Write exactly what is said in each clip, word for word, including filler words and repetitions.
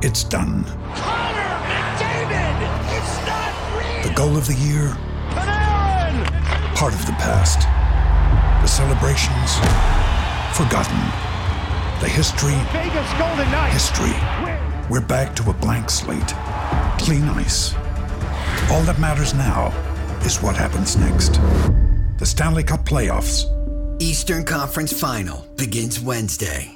it's done. Connor McDavid! It's not real! The goal of the year? Panarin! Part of the past. The celebrations? Forgotten. The history? Vegas Golden Knights! History. We're back to a blank slate. Clean ice. All that matters now is what happens next. The Stanley Cup playoffs. Eastern Conference Final begins Wednesday.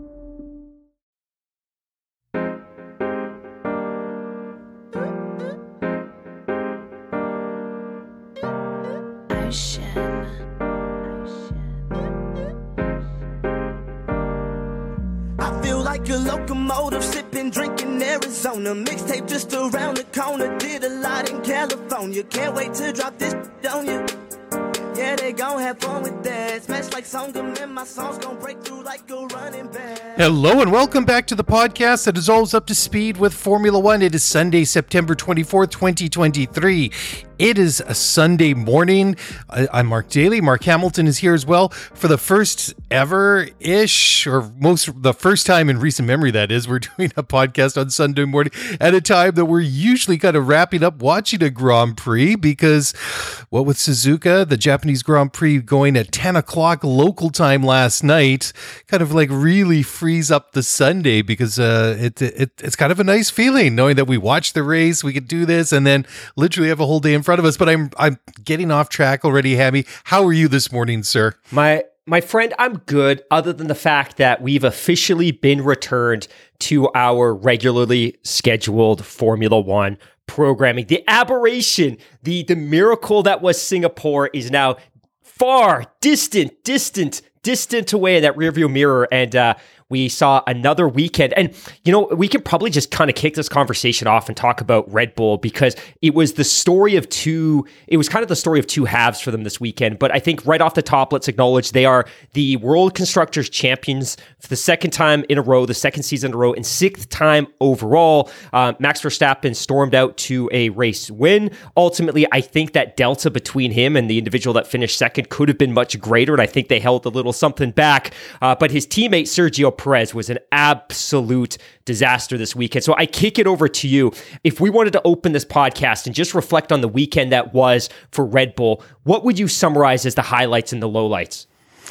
I feel like a locomotive sipping, drinking Arizona. Mixtape just around the corner. Did a lot in California. Can't wait to drop this on you. Yeah, they gon' have fun with that. Smash like Songam and my songs gon' break through like a running back. Hello and welcome back to the podcast that is always up to speed with Formula One. It is Sunday, September twenty-fourth, twenty twenty-three. It is a Sunday morning. I- I'm Mark Daly. Mark Hamilton is here as well for the first ever-ish, or most the first time in recent memory, that is. We're doing a podcast on Sunday morning at a time that we're usually kind of wrapping up watching a Grand Prix because, what with Suzuka, the Japanese Grand Prix going at ten o'clock local time last night, kind of like really frees up the Sunday because uh, it, it it's kind of a nice feeling knowing that we watched the race, we could do this, and then literally have a whole day in front of us. But I'm I'm getting off track already, Hammy. How are you this morning, sir? My my friend, I'm good, other than the fact that we've officially been returned to our regularly scheduled Formula One programming. The aberration, the the miracle that was Singapore is now far, distant, distant, distant away in that rearview mirror. And uh, we saw another weekend. And, you know, we can probably just kind of kick this conversation off and talk about Red Bull because it was the story of two, it was kind of the story of two halves for them this weekend. But I think right off the top, let's acknowledge they are the World Constructors Champions for the second time in a row, the second season in a row, and sixth time overall. Uh, Max Verstappen stormed out to a race win. Ultimately, I think that delta between him and the individual that finished second could have been much greater, and I think they held a little something back. Uh, but his teammate, Sergio Perez, was an absolute disaster this weekend. So I kick it over to you. If we wanted to open this podcast and just reflect on the weekend that was for Red Bull, what would you summarize as the highlights and the lowlights?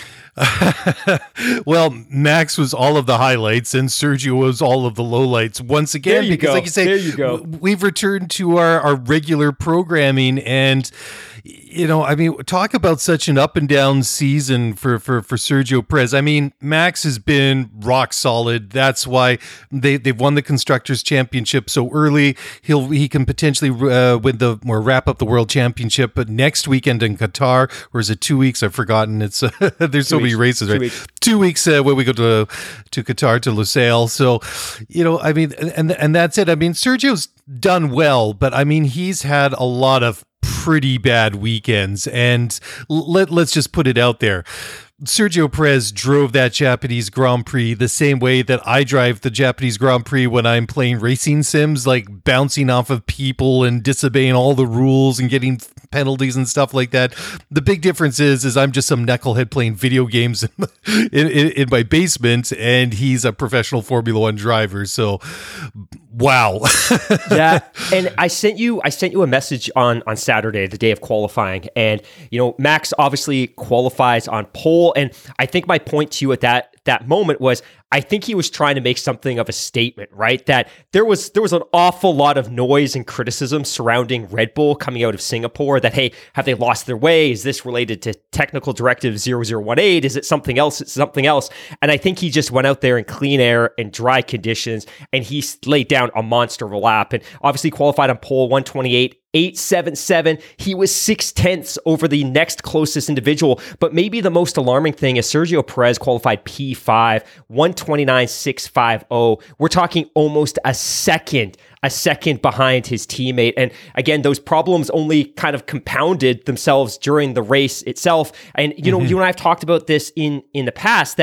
Well, Max was all of the highlights and Sergio was all of the lowlights once again. There you because go. like you say, there you go. We've returned to our, our regular programming, and you know, I mean, talk about such an up and down season for, for, for Sergio Perez. I mean, Max has been rock solid. That's why they, they've won the Constructors Championship so early. He'll he can potentially uh, win the or wrap up the World Championship, but next weekend in Qatar, or is it two weeks? I've forgotten. It's uh, there's two so weeks. many races, right? Two weeks, two weeks uh, when we go to to Qatar to Lusail. So, you know, I mean, and and that's it. I mean, Sergio's done well, but I mean, he's had a lot of pretty bad weekends, and let, let's just put it out there. Sergio Perez drove that Japanese Grand Prix the same way that I drive the Japanese Grand Prix when I'm playing racing sims, like bouncing off of people and disobeying all the rules and getting penalties and stuff like that. The big difference is, is I'm just some knucklehead playing video games in, in, in my basement, and he's a professional Formula One driver. So, wow. Yeah, and I sent you, I sent you a message on on Saturday, the day of qualifying, and you know, Max obviously qualifies on pole. And I think my point to you at that that moment was, I think he was trying to make something of a statement, right? That there was there was an awful lot of noise and criticism surrounding Red Bull coming out of Singapore. That, hey, have they lost their way? Is this related to Technical Directive zero zero one eight? Is it something else? It's something else. And I think he just went out there in clean air and dry conditions, and he laid down a monster of a lap. And obviously qualified on pole one twenty-eight. eight seventy-seven. He was six tenths over the next closest individual. But maybe the most alarming thing is Sergio Perez qualified P five, one twenty-nine six fifty. We're talking almost a second, a second behind his teammate. And again, those problems only kind of compounded themselves during the race itself. And, you know, mm-hmm. you and I have talked about this in, in the past, that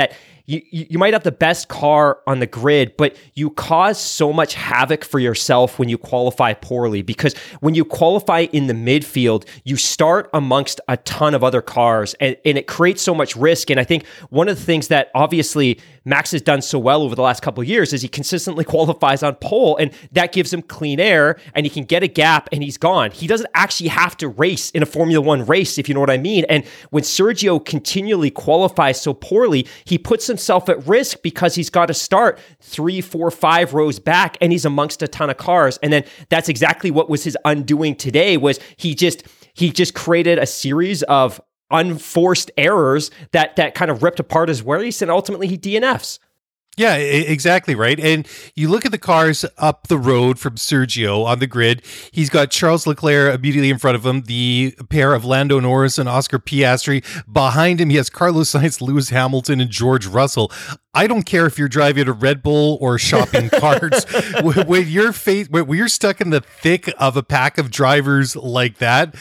you, you might have the best car on the grid, but you cause so much havoc for yourself when you qualify poorly, because when you qualify in the midfield, you start amongst a ton of other cars, and, and it creates so much risk. And I think one of the things that obviously Max has done so well over the last couple of years is he consistently qualifies on pole, and that gives him clean air, and he can get a gap and he's gone. He doesn't actually have to race in a Formula One race, if you know what I mean. And when Sergio continually qualifies so poorly, he puts himself at risk because he's got to start three, four, five rows back, and he's amongst a ton of cars. And then that's exactly what was his undoing today, was he just he just created a series of unforced errors that that kind of ripped apart his race, and ultimately he D N Fs. Yeah, exactly right. And you look at the cars up the road from Sergio on the grid. He's got Charles Leclerc immediately in front of him, the pair of Lando Norris and Oscar Piastri. Behind him, he has Carlos Sainz, Lewis Hamilton, and George Russell. I don't care if you're driving a Red Bull or shopping carts. when you're fa- when you're stuck in the thick of a pack of drivers like that,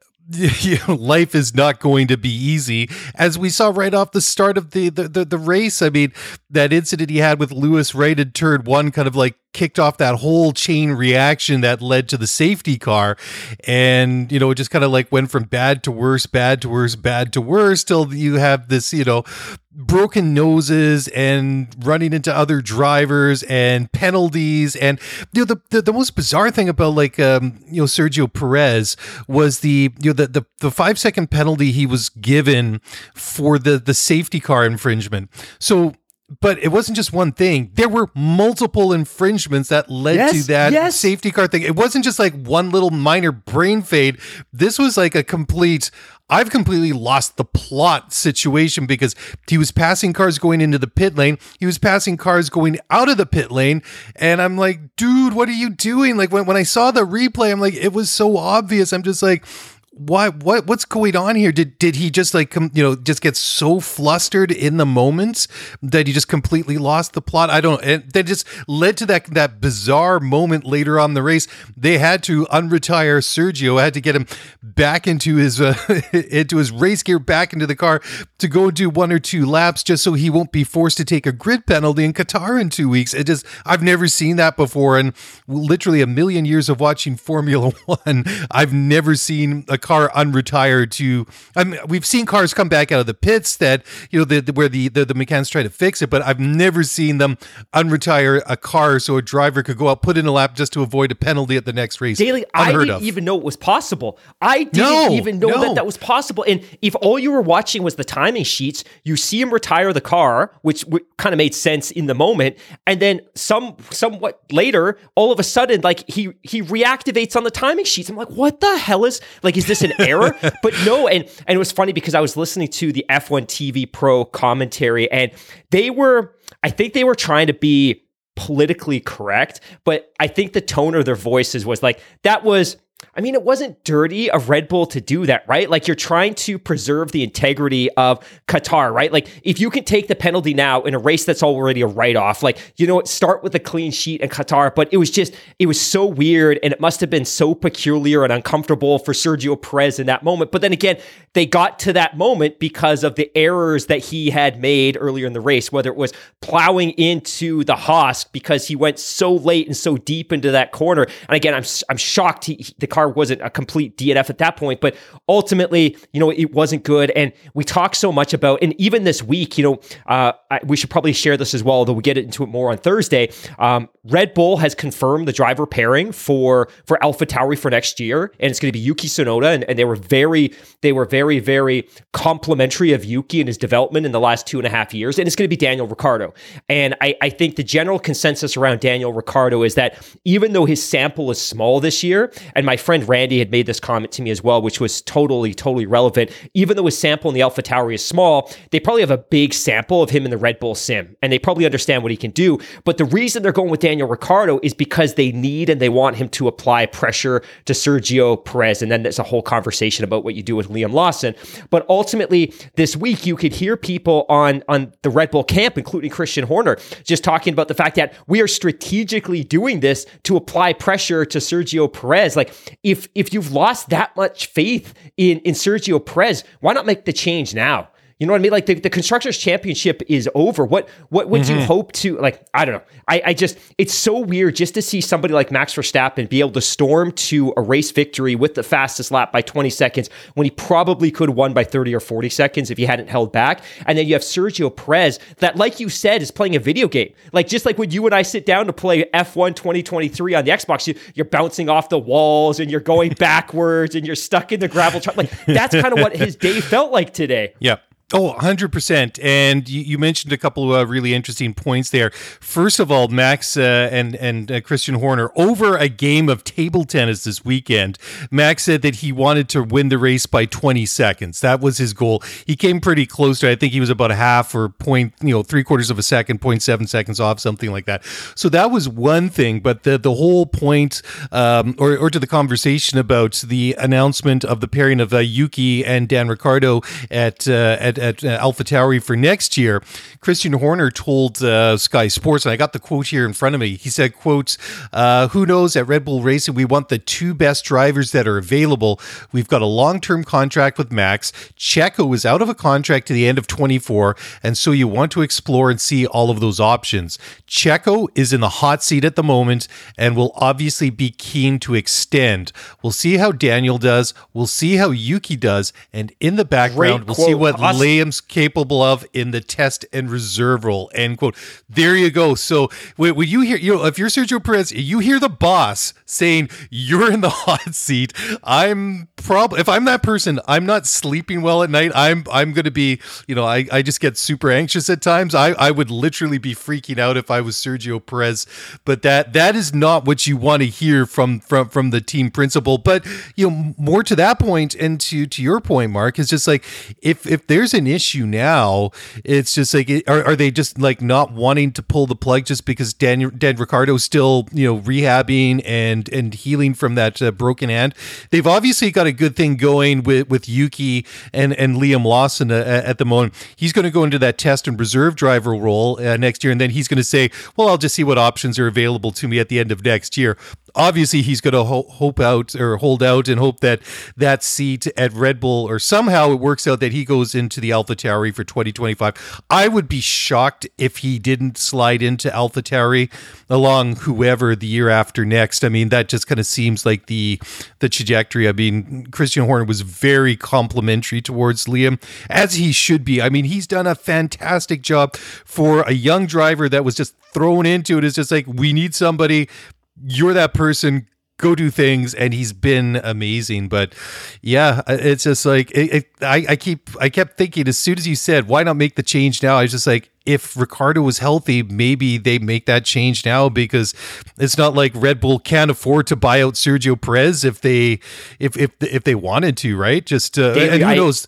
you know, life is not going to be easy, as we saw right off the start of the, the the the race. I mean, that incident he had with Lewis right in turn one kind of like kicked off that whole chain reaction that led to the safety car, and you know, it just kind of like went from bad to worse, bad to worse, bad to worse, till you have this, you know, broken noses and running into other drivers and penalties. And you know, the the, the most bizarre thing about like um you know Sergio Perez was the you know the the, the five second penalty he was given for the the safety car infringement. So but it wasn't just one thing. There were multiple infringements that led yes, to that yes. safety car thing. It wasn't just like one little minor brain fade. This was like a complete, I've completely lost the plot situation, because he was passing cars going into the pit lane. He was passing cars going out of the pit lane. And I'm like, dude, what are you doing? Like when, when I saw the replay, I'm like, it was so obvious. I'm just like, why, what, what's going on here? Did, did he just like, come, you know, just get so flustered in the moments that he just completely lost the plot? I don't, and that just led to that, that bizarre moment later on in the race. They had to unretire Sergio, had to get him back into his, uh, into his race gear, back into the car to go do one or two laps, just so he won't be forced to take a grid penalty in Qatar in two weeks. It just, I've never seen that before. And literally a million years of watching Formula One, I've never seen a car unretired to, I mean, we've seen cars come back out of the pits that, you know, the, the where the, the, the mechanics try to fix it, but I've never seen them unretire a car so a driver could go out, put in a lap just to avoid a penalty at the next race. Daily, I didn't of. even know it was possible. I didn't no, even know no. that that was possible. And if all you were watching was the timing sheets, you see him retire the car, which w- kind of made sense in the moment, and then some somewhat later, all of a sudden, like he he reactivates on the timing sheets. I'm like, what the hell is, like, is this an error? But no, and and it was funny because I was listening to the F one T V Pro commentary, and they were, I think they were trying to be politically correct, but I think the tone of their voices was like, that was, I mean, it wasn't dirty of Red Bull to do that, right? Like, you're trying to preserve the integrity of Qatar, right? Like, if you can take the penalty now in a race that's already a write-off, like, you know what, start with a clean sheet in Qatar. But it was just, it was so weird, and it must have been so peculiar and uncomfortable for Sergio Perez in that moment. But then again, they got to that moment because of the errors that he had made earlier in the race, whether it was plowing into the Haas because he went so late and so deep into that corner. And again, I'm I'm shocked he, the car wasn't a complete D N F at that point, but ultimately, you know, it wasn't good. And we talk so much about, and even this week, you know, uh, I, we should probably share this as well, although we get into it more on Thursday. Um, Red Bull has confirmed the driver pairing for, for AlphaTauri for next year, and it's going to be Yuki Tsunoda, and, and they were very, they were very, very complimentary of Yuki and his development in the last two and a half years, and it's going to be Daniel Ricciardo. And I, I think the general consensus around Daniel Ricciardo is that even though his sample is small this year, and my friend Randy had made this comment to me as well, which was totally, totally relevant. Even though his sample in the AlphaTauri is small, they probably have a big sample of him in the Red Bull sim, and they probably understand what he can do. But the reason they're going with Daniel Ricciardo is because they need and they want him to apply pressure to Sergio Perez. And then there's a whole conversation about what you do with Liam Lawson. But ultimately, this week, you could hear people on, on the Red Bull camp, including Christian Horner, just talking about the fact that we are strategically doing this to apply pressure to Sergio Perez. Like, if if you've lost that much faith in, in Sergio Perez, why not make the change now? You know what I mean? Like the, the Constructors' Championship is over. What what would mm-hmm. you hope to, like, I don't know. I, I just, it's so weird just to see somebody like Max Verstappen be able to storm to a race victory with the fastest lap by twenty seconds when he probably could have won by thirty or forty seconds if he hadn't held back. And then you have Sergio Perez that, like you said, is playing a video game. Like just like when you and I sit down to play F one twenty twenty-three on the Xbox, you, you're bouncing off the walls and you're going backwards and you're stuck in the gravel truck. Like that's kind of what his day felt like today. Yeah. Oh, one hundred percent. And you, you mentioned a couple of uh, really interesting points there. First of all, Max uh, and, and uh, Christian Horner, over a game of table tennis this weekend, Max said that he wanted to win the race by twenty seconds. That was his goal. He came pretty close to it. I think he was about a half or point, you know, three quarters of a second, zero point seven seconds off, something like that. So that was one thing. But the, the whole point, um, or, or to the conversation about the announcement of the pairing of uh, Yuki and Dan Ricciardo at, uh, at at uh, AlphaTauri for next year, Christian Horner told uh, Sky Sports, and I got the quote here in front of me. He said, quote, uh, who knows, at Red Bull Racing, we want the two best drivers that are available. We've got a long-term contract with Max. Checo is out of a contract to the end of twenty-four, and so you want to explore and see all of those options. Checo is in the hot seat at the moment and will obviously be keen to extend. We'll see how Daniel does. We'll see how Yuki does. And in the background, we'll see what awesome. Liam's capable of in the test and reserve role, end quote. There you go. So when, when you hear, you know, if you're Sergio Perez, you hear the boss saying you're in the hot seat. I'm probably, if I'm that person, I'm not sleeping well at night. I'm, I'm going to be, you know, I, I just get super anxious at times. I, I would literally be freaking out if I was Sergio Perez, but that, that is not what you want to hear from, from, from the team principal. But, you know, more to that point and to, to your point, Mark, is just like, if, if there's an issue now, it's just like, are, are they just like not wanting to pull the plug just because Dan, Dan Ricciardo's still, you know, rehabbing and and healing from that uh, broken hand? They've obviously got a good thing going with, with Yuki and, and Liam Lawson uh, at the moment. He's going to go into that test and reserve driver role uh, next year, and then he's going to say, well, I'll just see what options are available to me at the end of next year. Obviously, he's going to ho- hope out or hold out and hope that that seat at Red Bull, or somehow it works out that he goes into the AlphaTauri for twenty twenty-five. I would be shocked if he didn't slide into AlphaTauri along whoever the year after next. I mean, that just kind of seems like the the trajectory. I mean, Christian Horner was very complimentary towards Liam, as he should be. I mean, he's done a fantastic job for a young driver that was just thrown into it. It's just like, we need somebody. You're that person, go do things, and he's been amazing. But yeah, it's just like it, it, I, I keep I kept thinking, as soon as you said why not make the change now, I was just like, if Ricciardo was healthy, maybe they make that change now, because it's not like Red Bull can't afford to buy out Sergio Perez if they if if if they wanted to, right? Just uh, David, and who I, knows.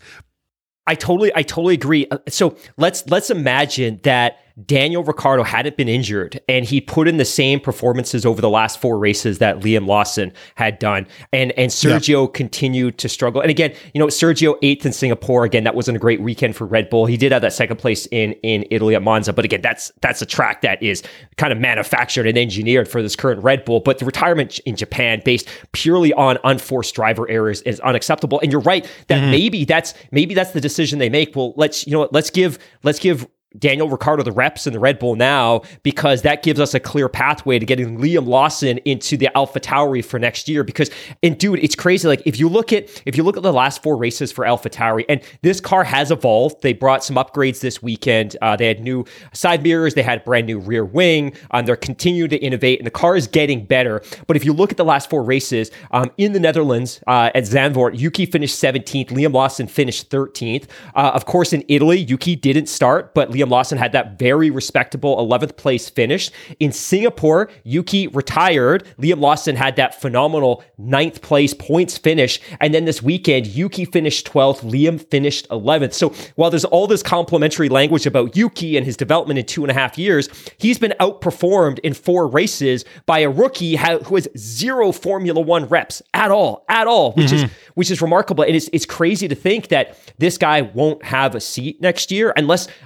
I totally I totally agree. So let's let's imagine that Daniel Ricciardo hadn't been injured and he put in the same performances over the last four races that Liam Lawson had done, and and Sergio yeah. continued to struggle. And again, you know, Sergio eighth in Singapore. Again, that wasn't a great weekend for Red Bull. He did have that second place in in Italy at Monza, but again, that's that's a track that is kind of manufactured and engineered for this current Red Bull. But the retirement in Japan, based purely on unforced driver errors, is unacceptable. And you're right that mm-hmm. maybe that's maybe that's the decision they make. Well, let's you know what, let's give let's give. Daniel Ricciardo the reps in the Red Bull now, because that gives us a clear pathway to getting Liam Lawson into the AlphaTauri for next year. Because, and dude, it's crazy. Like if you look at if you look at the last four races for AlphaTauri, and this car has evolved. They brought some upgrades this weekend. Uh, they had new side mirrors. They had a brand new rear wing. Um, they're continuing to innovate, and the car is getting better. But if you look at the last four races um, in the Netherlands uh, at Zandvoort, Yuki finished seventeenth. Liam Lawson finished thirteenth. Uh, of course, in Italy, Yuki didn't start, but Liam Liam Lawson had that very respectable eleventh place finish. In Singapore, Yuki retired. Liam Lawson had that phenomenal ninth place points finish. And then this weekend, Yuki finished twelfth. Liam finished eleventh. So while there's all this complimentary language about Yuki and his development in two and a half years, he's been outperformed in four races by a rookie who has zero Formula One reps at all, at all, which mm-hmm. is which is remarkable. And it's it's crazy to think that this guy won't have a seat next year unless unless they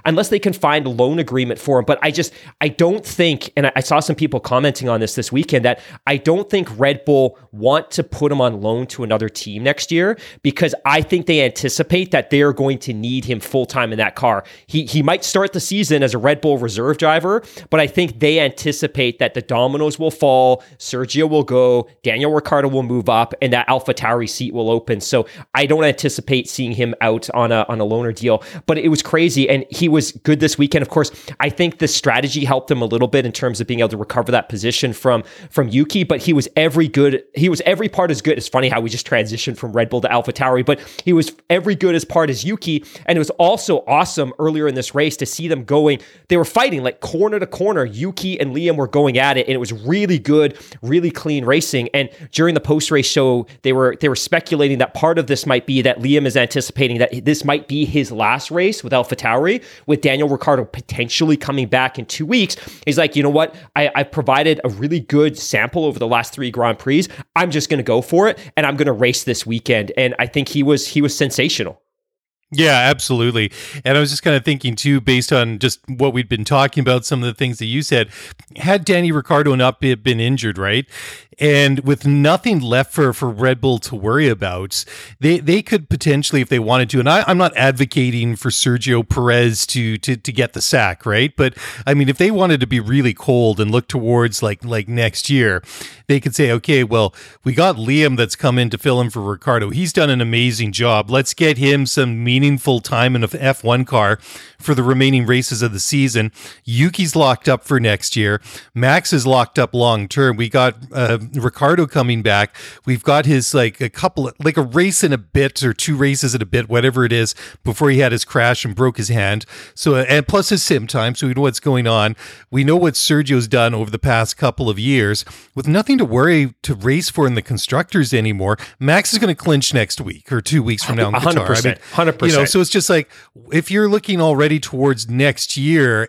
can find a loan agreement for him. But I just, I don't think, and I, I saw some people commenting on this this weekend, that I don't think Red Bull want to put him on loan to another team next year, because I think they anticipate that they're going to need him full-time in that car. He he might start the season as a Red Bull reserve driver, but I think they anticipate that the dominoes will fall, Sergio will go, Daniel Ricciardo will move up, and that AlphaTauri seat will open. So I don't anticipate seeing him out on a on a loaner deal. But it was crazy, and he was good this weekend. Of course, I think the strategy helped him a little bit in terms of being able to recover that position from from Yuki, but he was every good. He was every part as good. It's funny how we just transitioned from Red Bull to AlphaTauri, but he was every good as part as Yuki. And it was also awesome earlier in this race to see them going. They were fighting like corner to corner. Yuki and Liam were going at it, and it was really good, really clean racing. And during the post-race show, they were they were speculating that part of this might be that Liam is anticipating that this might be his last race with AlphaTauri, with Daniel Ricciardo potentially coming back in two weeks. He's like, you know what? I, I provided a really good sample over the last three Grand Prix. I'm just going to go for it, and I'm going to race this weekend. And I think he was he was sensational. Yeah, absolutely. And I was just kind of thinking too, based on just what we'd been talking about, some of the things that you said, had Danny Ricciardo not be, been injured, right? And with nothing left for, for Red Bull to worry about, they they could potentially, if they wanted to, and I, I'm not advocating for Sergio Perez to, to to get the sack, right? But I mean, if they wanted to be really cold and look towards like like next year, they could say, okay, well, we got Liam that's come in to fill in for Ricciardo. He's done an amazing job. Let's get him some meaningful time in an F one car for the remaining races of the season. Yuki's locked up for next year. Max is locked up long term. We got uh, Ricciardo coming back. We've got his like a couple of, like a race and a bit or two races and a bit, whatever it is, before he had his crash and broke his hand. So, and plus his sim time. So we know what's going on. We know what Sergio's done over the past couple of years with nothing to worry to race for in the constructors anymore. Max is going to clinch next week or two weeks from now in Qatar. one hundred percent. I mean, one hundred percent. You know, so it's just like, if you're looking already towards next year,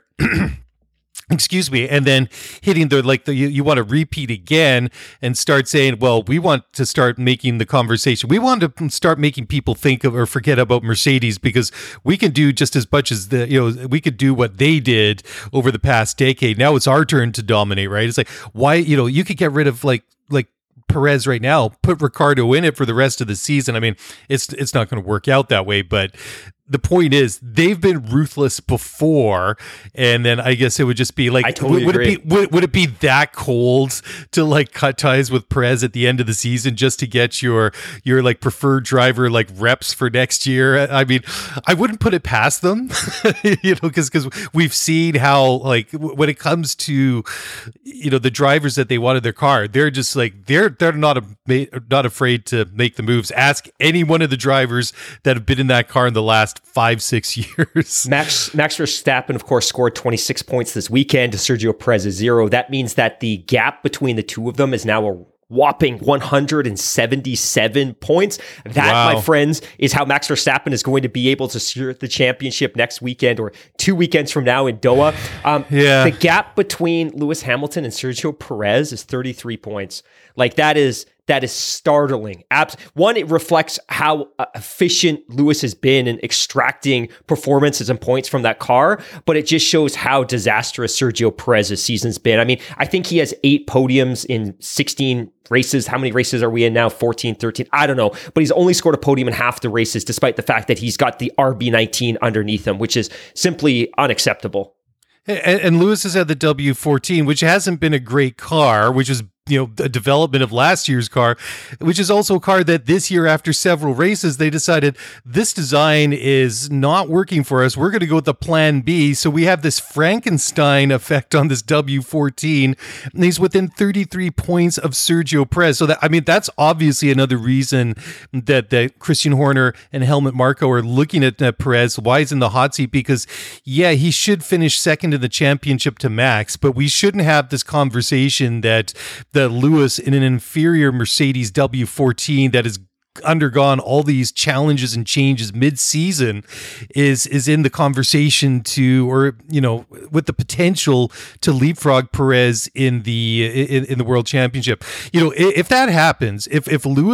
excuse me, and then hitting the, like, the, you, you want to repeat again and start saying, well, we want to start making the conversation. We want to start making people think of or forget about Mercedes, because we can do just as much as the, you know, we could do what they did over the past decade. Now it's our turn to dominate, right? It's like, why, you know, you could get rid of like, like, Perez right now, put Ricciardo in it for the rest of the season. I mean, it's it's not going to work out that way, but the point is they've been ruthless before, and then I guess it would just be like, I totally would, would agree. it be would, would it be that cold to like cut ties with Perez at the end of the season just to get your your like preferred driver like reps for next year? I mean, I wouldn't put it past them, you know, because because we've seen how like when it comes to, you know, the drivers that they want in their car, they're just like they're they're not a, not afraid to make the moves. Ask any one of the drivers that have been in that car in the last five, six years. Max Max Verstappen, of course, scored twenty-six points this weekend to Sergio Perez's zero. That means that the gap between the two of them is now a whopping one hundred seventy-seven points. That, wow. my friends, is how Max Verstappen is going to be able to secure the championship next weekend or two weekends from now in Doha. Um, yeah. The gap between Lewis Hamilton and Sergio Perez is thirty-three points. Like, that is... That is startling. Abs- One, it reflects how uh, efficient Lewis has been in extracting performances and points from that car, but it just shows how disastrous Sergio Perez's season's been. I mean, I think he has eight podiums in sixteen races. How many races are we in now? fourteen, thirteen? I don't know. But he's only scored a podium in half the races, despite the fact that he's got the R B nineteen underneath him, which is simply unacceptable. And, and Lewis has had the W fourteen, which hasn't been a great car, which is, you know, a development of last year's car, which is also a car that this year, after several races, they decided this design is not working for us. We're going to go with the plan B. So we have this Frankenstein effect on this W fourteen, and he's within thirty-three points of Sergio Perez. So that, I mean, that's obviously another reason that, that Christian Horner and Helmut Marko are looking at uh, Perez. Why he's in the hot seat? Because, yeah, he should finish second in the championship to Max, but we shouldn't have this conversation that that Lewis in an inferior Mercedes W fourteen that has undergone all these challenges and changes mid-season is is in the conversation to, or, you know, with the potential to leapfrog Perez in the in, in the World Championship. You know, if that happens, if if Lewis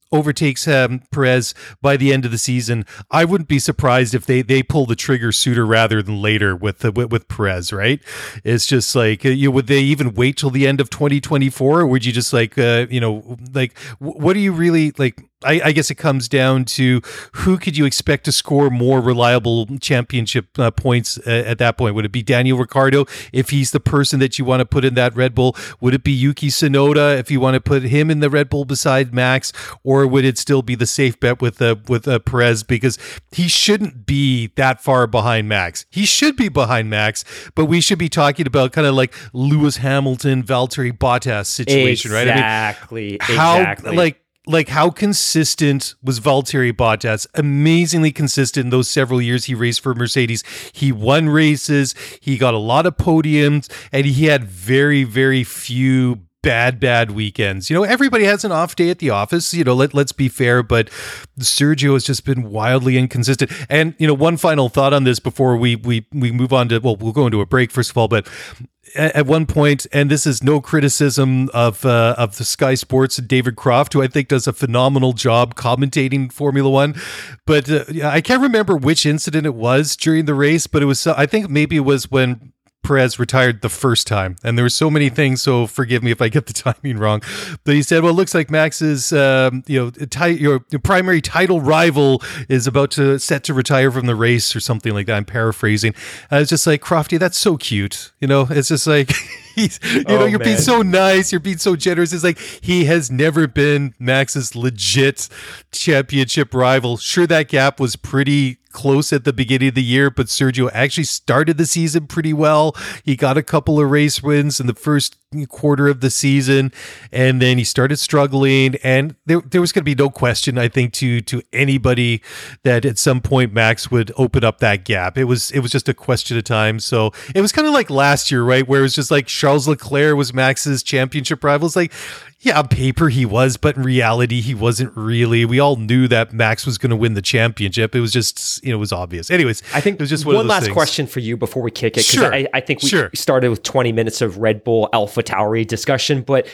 overtakes um, Perez by the end of the season, I wouldn't be surprised if they they pull the trigger sooner rather than later with the, with, with Perez, right? It's just like, uh, you know, would they even wait till the end of twenty twenty-four, or would you just like, uh, you know, like, w- what do you really like? I, I guess it comes down to who could you expect to score more reliable championship uh, points uh, at that point? Would it be Daniel Ricciardo if he's the person that you want to put in that Red Bull? Would it be Yuki Tsunoda if you want to put him in the Red Bull beside Max? Or would it still be the safe bet with uh, with uh, Perez, because he shouldn't be that far behind Max? He should be behind Max, but we should be talking about kind of like Lewis Hamilton, Valtteri Bottas situation, exactly, right? Exactly. I mean, how, exactly. like, Like, how consistent was Valtteri Bottas? Amazingly consistent in those several years he raced for Mercedes. He won races, he got a lot of podiums, and he had very, very few bad, bad weekends. You know, everybody has an off day at the office, you know, let, let's be fair, but Sergio has just been wildly inconsistent. And, you know, one final thought on this before we we we move on to, well, we'll go into a break first of all, but at one point, and this is no criticism of uh, of the Sky Sports and David Croft, who I think does a phenomenal job commentating Formula One, but uh, I can't remember which incident it was during the race, but it was, I think maybe it was when Perez retired the first time, and there were so many things, so forgive me if I get the timing wrong, but he said, well, it looks like Max's um, you know, ti- your primary title rival is about to set to retire from the race or something like that. I'm paraphrasing. I was just like, Crofty, that's so cute. You know, it's just like, he's, you oh, know, you're man. being so nice, you're being so generous. It's like, he has never been Max's legit championship rival. Sure, that gap was pretty close at the beginning of the year, but Sergio actually started the season pretty well. He got a couple of race wins in the first quarter of the season, and then he started struggling, and there, there was going to be no question, I think, to to anybody that at some point Max would open up that gap. It was it was just a question of time. So it was kind of like last year, right, where it was just like Charles Leclerc was Max's championship rival. It's like, yeah, on paper he was, but in reality he wasn't really. We all knew that Max was going to win the championship. It was just, you know, it was obvious. Anyways, I think it was just one, one of those last things. question for you before we kick it, because sure. I, I think we sure. started with twenty minutes of Red Bull AlphaTauri discussion, but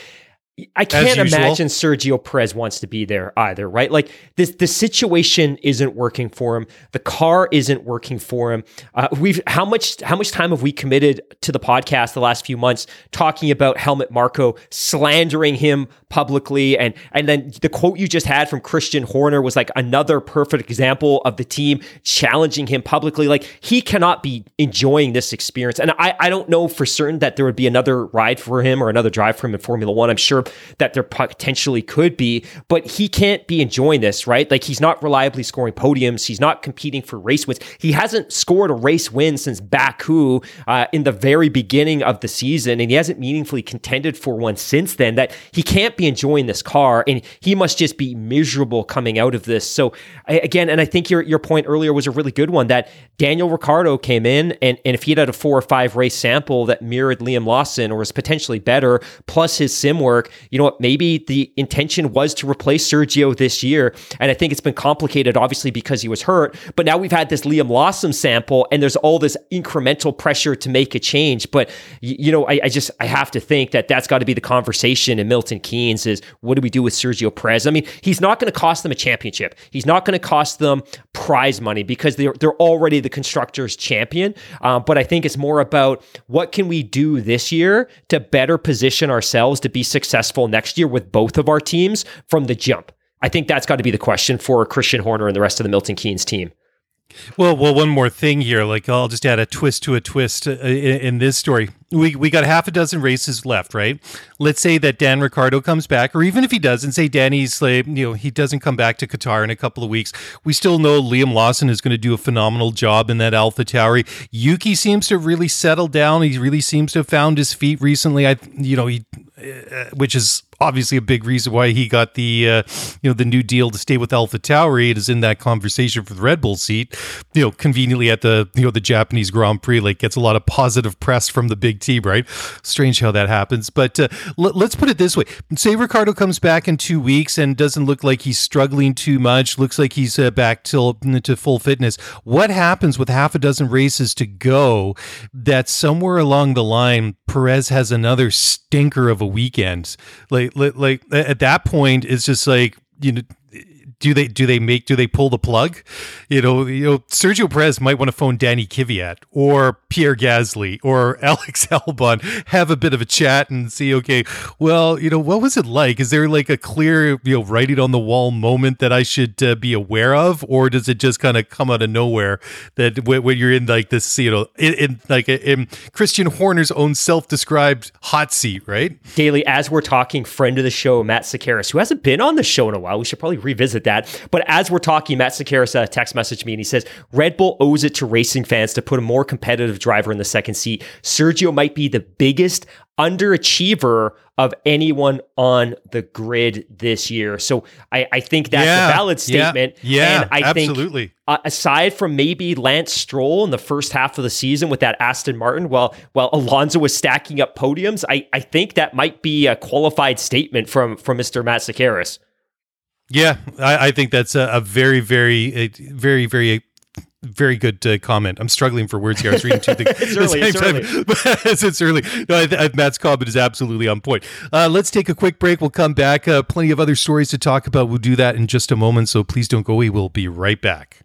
I can't imagine Sergio Perez wants to be there either, right? Like this, the situation isn't working for him. The car isn't working for him. Uh, we've how much how much time have we committed to the podcast the last few months talking about Helmut Marko, slandering him publicly, and and then the quote you just had from Christian Horner was like another perfect example of the team challenging him publicly. Like, he cannot be enjoying this experience, and I I don't know for certain that there would be another ride for him or another drive for him in Formula One. I'm sure that there potentially could be, but he can't be enjoying this, right? Like, he's not reliably scoring podiums. He's not competing for race wins. He hasn't scored a race win since Baku uh, in the very beginning of the season, and he hasn't meaningfully contended for one since then. That he can't be enjoying this car, and he must just be miserable coming out of this. So I, again, and I think your your point earlier was a really good one, that Daniel Ricciardo came in, and, and if he had a four or five race sample that mirrored Liam Lawson or was potentially better, plus his sim work, you know what, maybe the intention was to replace Sergio this year. And I think it's been complicated, obviously, because he was hurt. But now we've had this Liam Lawson sample, and there's all this incremental pressure to make a change. But, you know, I, I just, I have to think that that's got to be the conversation in Milton Keynes is, what do we do with Sergio Perez? I mean, he's not going to cost them a championship. He's not going to cost them prize money because they're, they're already the Constructors' champion. Um, but I think it's more about what can we do this year to better position ourselves to be successful next year with both of our teams from the jump. I think that's got to be the question for Christian Horner and the rest of the Milton Keynes team. Well, well, one more thing here. Like, I'll just add a twist to a twist uh, in, in this story. We we got half a dozen races left, right? Let's say that Dan Ricciardo comes back, or even if he doesn't, say Danny's, like, you know, he doesn't come back to Qatar in a couple of weeks. We still know Liam Lawson is going to do a phenomenal job in that AlphaTauri. Yuki seems to really settle down. He really seems to have found his feet recently. I, you know, he, uh, which is obviously a big reason why he got the uh, you know the new deal to stay with AlphaTauri. It is in that conversation for the Red Bull seat, you know, conveniently at the you know the Japanese Grand Prix, like gets a lot of positive press from the big team, right? Strange how that happens, but uh, l- let's put it this way: say Ricciardo comes back in two weeks and doesn't look like he's struggling too much, looks like he's uh, back till to full fitness. What happens with half a dozen races to go? That somewhere along the line, Perez has another stinker of a weekend, like. Like at that point, it's just like, you know, do they do they make do they pull the plug? You know, you know, Sergio Perez might want to phone Danny Kvyat or Pierre Gasly or Alex Albon, have a bit of a chat and see, okay, well, you know, what was it like? Is there like a clear, you know, writing on the wall moment that I should uh, be aware of, or does it just kind of come out of nowhere that when, when you're in like this, you know, in, in like in Christian Horner's own self-described hot seat, right? Daily, as we're talking, friend of the show, Matt Sakaris, who hasn't been on the show in a while, we should probably revisit that. But as we're talking, Matt Sakaris uh, text messaged me and he says, Red Bull owes it to racing fans to put a more competitive driver in the second seat. Sergio might be the biggest underachiever of anyone on the grid this year. So I, I think that's yeah, a valid statement. Yeah, yeah and I absolutely. think uh, aside from maybe Lance Stroll in the first half of the season with that Aston Martin, while while Alonso was stacking up podiums, I, I think that might be a qualified statement from, from Mister Matt Sakaris. Yeah, I, I think that's a, a very, very, a very, very, very good uh, comment. I'm struggling for words here. I was reading two things it's early, at the same it's time. But it's early. No, I, I, Matt's comment is absolutely on point. Uh, let's take a quick break. We'll come back. Uh, plenty of other stories to talk about. We'll do that in just a moment, so please don't go away. We'll be right back.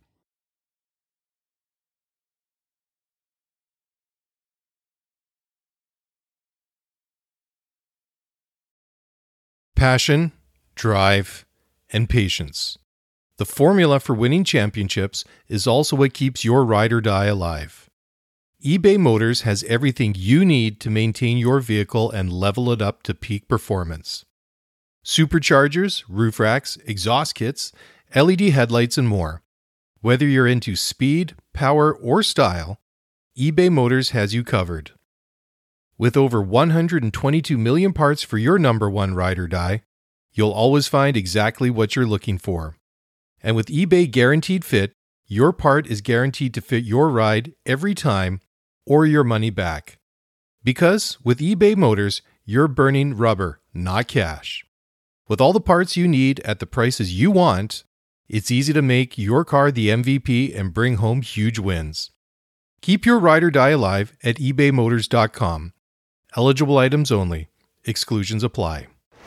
Passion, drive, and patience. The formula for winning championships is also what keeps your ride or die alive. eBay Motors has everything you need to maintain your vehicle and level it up to peak performance. Superchargers, roof racks, exhaust kits, L E D headlights, and more. Whether you're into speed, power, or style, eBay Motors has you covered. With over one hundred twenty-two million parts for your number one ride or die, you'll always find exactly what you're looking for. And with eBay Guaranteed Fit, your part is guaranteed to fit your ride every time or your money back. Because with eBay Motors, you're burning rubber, not cash. With all the parts you need at the prices you want, it's easy to make your car the M V P and bring home huge wins. Keep your ride or die alive at ebay motors dot com. Eligible items only. Exclusions apply.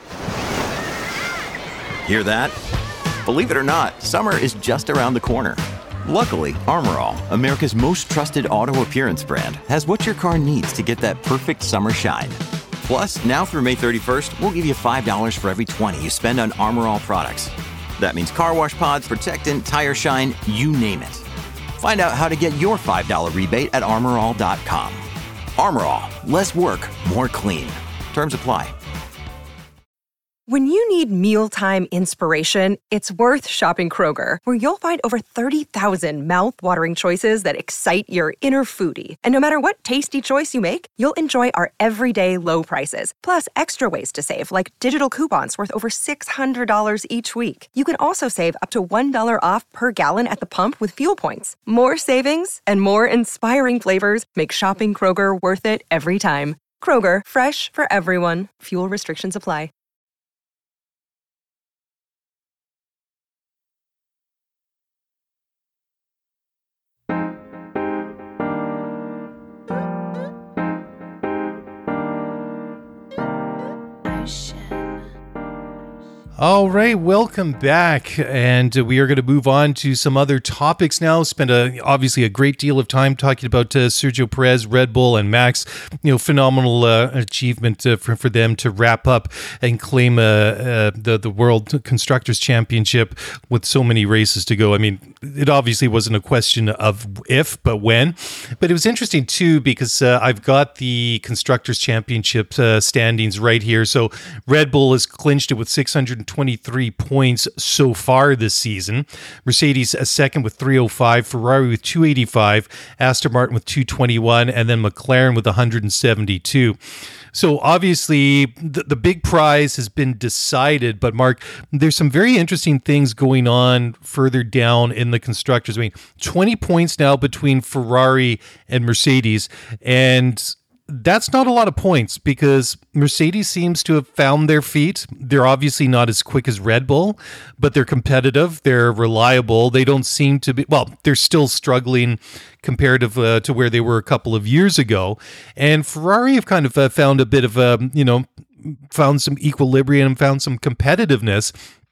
Hear that? Believe it or not, summer is just around the corner. Luckily, Armor All, America's most trusted auto appearance brand, has what your car needs to get that perfect summer shine. Plus, now through May thirty-first, we'll give you five dollars for every twenty you spend on Armor All products. That means car wash pods, protectant, tire shine, you name it. Find out how to get your five dollars rebate at armor all dot com. Armor All, less work, more clean. Terms apply. When you need mealtime inspiration, it's worth shopping Kroger, where you'll find over thirty thousand mouth-watering choices that excite your inner foodie. And no matter what tasty choice you make, you'll enjoy our everyday low prices, plus extra ways to save, like digital coupons worth over six hundred dollars each week. You can also save up to one dollar off per gallon at the pump with fuel points. More savings and more inspiring flavors make shopping Kroger worth it every time. Kroger, fresh for everyone. Fuel restrictions apply. All right, welcome back, and uh, we are going to move on to some other topics now. Spend a, obviously a great deal of time talking about uh, Sergio Perez, Red Bull, and Max. You know, phenomenal uh, achievement uh, for for them to wrap up and claim uh, uh, the the World Constructors Championship with so many races to go. I mean, it obviously wasn't a question of if, but when. But it was interesting too because uh, I've got the Constructors Championship uh, standings right here. So Red Bull has clinched it with six hundred twenty-three points so far this season. Mercedes a second with three oh five, Ferrari with two eighty-five, Aston Martin with two twenty-one, and then McLaren with one hundred seventy-two. So obviously the, the big prize has been decided, but Mark, there's some very interesting things going on further down in the constructors. I mean, twenty points now between Ferrari and Mercedes, and that's not a lot of points because Mercedes seems to have found their feet. They're obviously not as quick as Red Bull, but they're competitive. They're reliable. They don't seem to be, well, they're still struggling comparative uh, to where they were a couple of years ago. And Ferrari have kind of uh, found a bit of a, you know, found some equilibrium, found some competitiveness.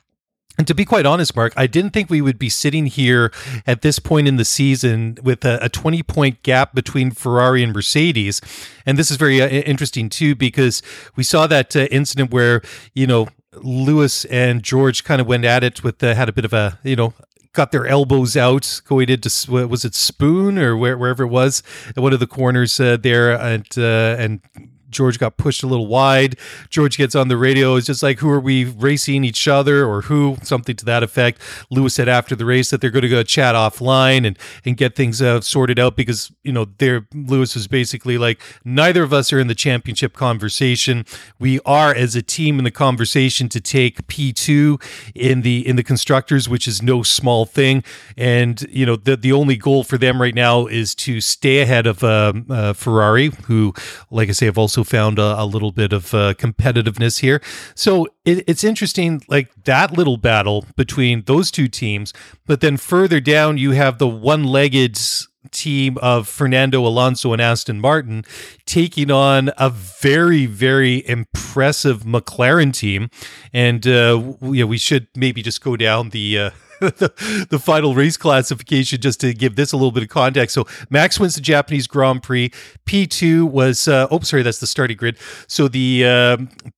And to be quite honest, Mark, I didn't think we would be sitting here at this point in the season with a twenty-point gap between Ferrari and Mercedes. And this is very uh, interesting, too, because we saw that uh, incident where, you know, Lewis and George kind of went at it with, uh, had a bit of a, you know, got their elbows out going into, was it Spoon or where, wherever it was, at one of the corners uh, there, and uh, and George got pushed a little wide. George gets on the radio. It's just like, who are we racing each other or who? Something to that effect. Lewis said after the race that they're going to go chat offline and, and get things uh, sorted out because, you know, they're, Lewis was basically like, neither of us are in the championship conversation. We are as a team in the conversation to take P two in the, in the constructors, which is no small thing. And, you know, the, the only goal for them right now is to stay ahead of uh, uh, Ferrari, who, like I say, have also found a, a little bit of uh, competitiveness here. So it, it's interesting, like that little battle between those two teams. But then further down, you have the one-legged team of Fernando Alonso and Aston Martin taking on a very, very impressive McLaren team. And uh, yeah, we should maybe just go down the uh, the, the final race classification just to give this a little bit of context. So Max wins the Japanese Grand Prix. P two was, uh, oh, sorry, that's the starting grid. So the uh,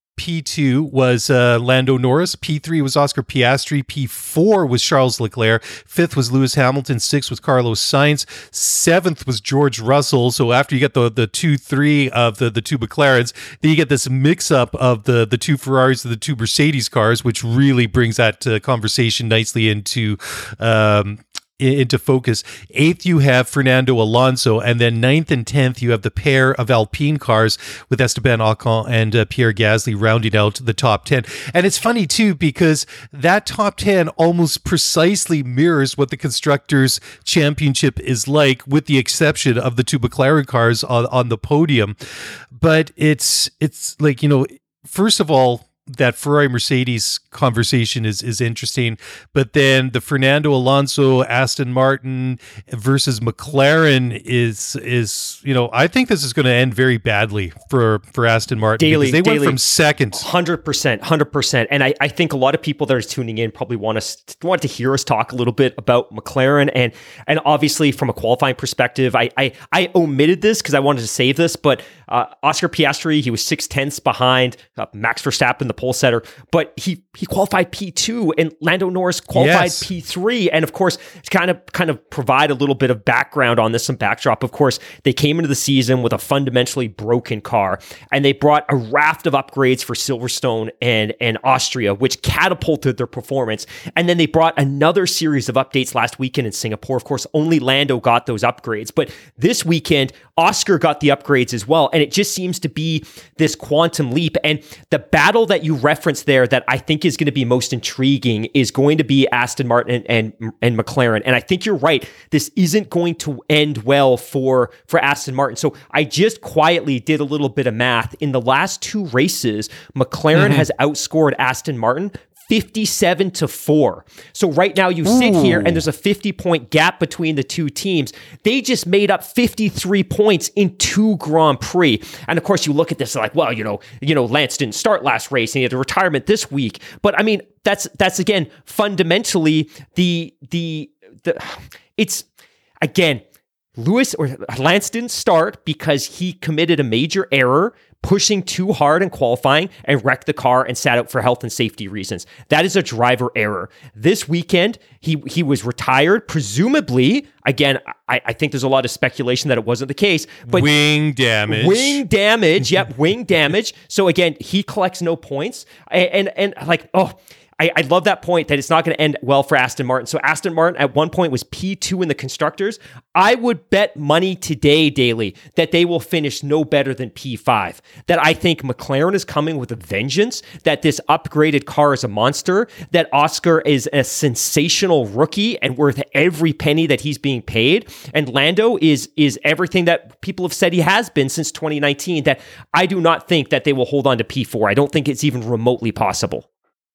P two was uh, Lando Norris. P three was Oscar Piastri. P four was Charles Leclerc. Fifth was Lewis Hamilton. Sixth was Carlos Sainz. Seventh was George Russell. So after you get the the two, three of the, the two McLarens, then you get this mix-up of the, the two Ferraris and the two Mercedes cars, which really brings that uh, conversation nicely into... Um, into focus. Eighth, you have Fernando Alonso, and then ninth and tenth, you have the pair of Alpine cars with Esteban Ocon and uh, Pierre Gasly rounding out the top ten. And it's funny, too, because that top ten almost precisely mirrors what the Constructors' Championship is like, with the exception of the two McLaren cars on, on the podium. But it's it's like, you know, first of all, that Ferrari Mercedes conversation is is interesting, but then the Fernando Alonso Aston Martin versus McLaren is is you know, I think this is going to end very badly for for Aston Martin. Daily, because they daily, went from second, hundred percent, hundred percent, and I, I think a lot of people that are tuning in probably want us want to hear us talk a little bit about McLaren, and and obviously from a qualifying perspective, I I, I omitted this because I wanted to save this, but uh, Oscar Piastri, he was six tenths behind uh, Max Verstappen, the pole setter, but he he qualified P two, and Lando Norris qualified yes. P three, and of course, to kind of kind of provide a little bit of background on this, some backdrop. Of course, they came into the season with a fundamentally broken car, and they brought a raft of upgrades for Silverstone and and Austria, which catapulted their performance. And then they brought another series of updates last weekend in Singapore. Of course, only Lando got those upgrades, but this weekend, Oscar got the upgrades as well, and it just seems to be this quantum leap. And the battle that you referenced there that I think is going to be most intriguing is going to be Aston Martin and, and, and McLaren. And I think you're right. This isn't going to end well for, for Aston Martin. So I just quietly did a little bit of math. In the last two races, McLaren mm-hmm. has outscored Aston Martin fifty-seven to four. So right now you sit Ooh. here and there's a fifty point gap between the two teams. They just made up fifty-three points in two Grand Prix. And of course you look at this like, well, you know, you know, Lance didn't start last race and he had a retirement this week. But I mean, that's, that's again, fundamentally the, the, the, it's again, Lewis or Lance didn't start because he committed a major error, pushing too hard in qualifying and wrecked the car and sat out for health and safety reasons. That is a driver error. This weekend, he he was retired, presumably. Again, I, I think there's a lot of speculation that it wasn't the case. But wing damage. Wing damage. Yep, wing damage. So again, he collects no points. And, and, and like, oh... I, I love that point that it's not going to end well for Aston Martin. So Aston Martin at one point was P two in the constructors. I would bet money today, Daily, that they will finish no better than P five. That I think McLaren is coming with a vengeance, that this upgraded car is a monster, that Oscar is a sensational rookie and worth every penny that he's being paid. And Lando is, is everything that people have said he has been since twenty nineteen, that I do not think that they will hold on to P four. I don't think it's even remotely possible.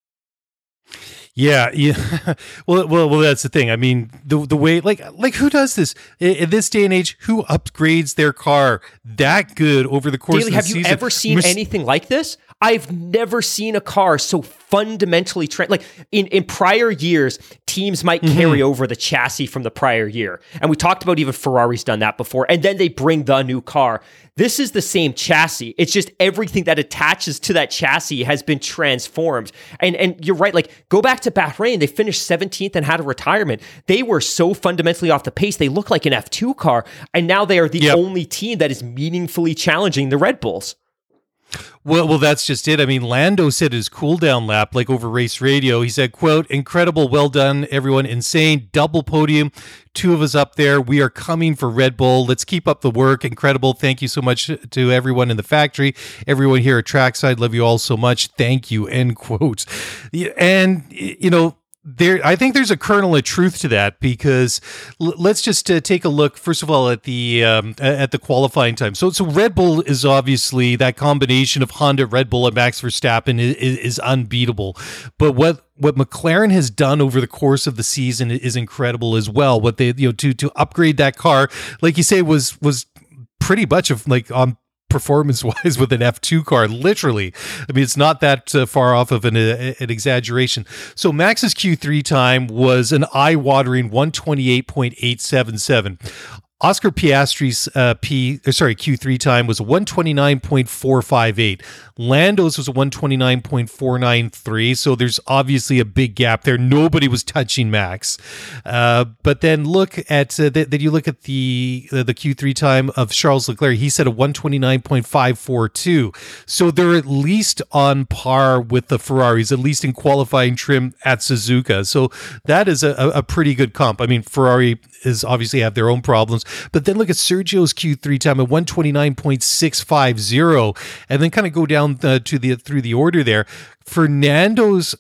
Yeah, yeah. well, well, well. That's the thing. I mean, the the way, like, like who does this in, in this day and age? Who upgrades their car that good over the course Daily, of the have season? you ever seen Merce- anything like this? I've never seen a car so fundamentally tra- like in, in prior years, teams might mm-hmm. carry over the chassis from the prior year. And we talked about even Ferrari's done that before. And then they bring the new car. This is the same chassis. It's just everything that attaches to that chassis has been transformed. And and you're right, like go back to Bahrain. They finished seventeenth and had a retirement. They were so fundamentally off the pace. They look like an F two car. And now they are the yep. only team that is meaningfully challenging the Red Bulls. Well, well, that's just it. I mean, Lando said his cool down lap, like over race radio, he said, quote, incredible, well done, everyone, insane, double podium, two of us up there. We are coming for Red Bull. Let's keep up the work. Incredible. Thank you so much to everyone in the factory, everyone here at Trackside. Love you all so much. Thank you, end quote. And, you know, There, I think there's a kernel of truth to that because l- let's just uh, take a look first of all at the um, at the qualifying time. So, so Red Bull is obviously that combination of Honda, Red Bull, and Max Verstappen is, is, is unbeatable. But what what McLaren has done over the course of the season is incredible as well. What they you know to to upgrade that car, like you say, was was pretty much of like on. performance-wise with an F two car, literally. I mean, it's not that uh, far off of an, uh, an exaggeration. So Max's Q three time was an eye-watering one twenty-eight point eight seven seven. Oscar Piastri's uh, P, sorry, Q three time was a one twenty-nine point four five eight. Lando's was a one twenty-nine point four nine three, so there's obviously a big gap there. Nobody was touching Max. Uh, but then look at, uh, then you look at the uh, the Q three time of Charles Leclerc. He said a one twenty-nine point five four two. So they're at least on par with the Ferraris, at least in qualifying trim at Suzuka. So that is a, a pretty good comp. I mean, Ferrari is obviously have their own problems. But then look at Sergio's Q three time at one twenty-nine point six five zero, and then kind of go down uh, to the through the order there. Fernando's